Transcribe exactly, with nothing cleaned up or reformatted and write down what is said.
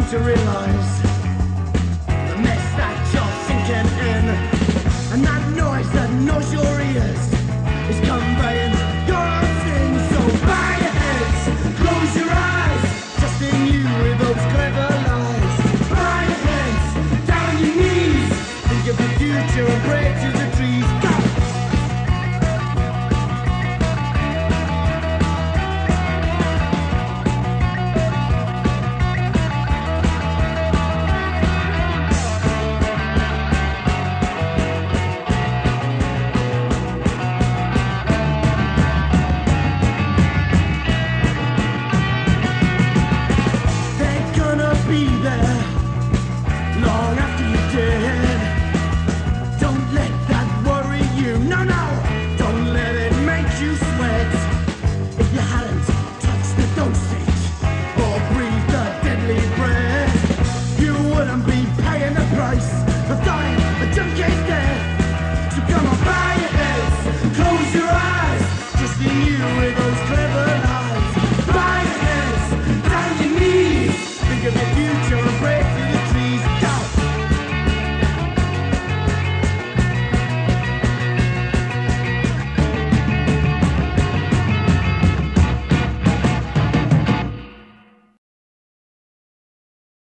to realize the mess that you're sinking in, and that noise that knows your ears is conveying your own sin. So bow your heads, close your eyes, trusting you with those clever lies. Bow your heads, down your knees, think of the future and pray.